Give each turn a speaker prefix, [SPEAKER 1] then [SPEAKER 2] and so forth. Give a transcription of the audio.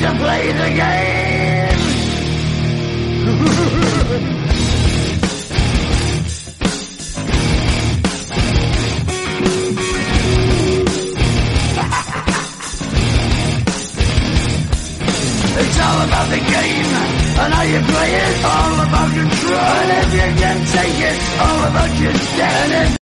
[SPEAKER 1] to play the game. It's all about the game and how you play it, all about control. And if you can take it, all about your debt.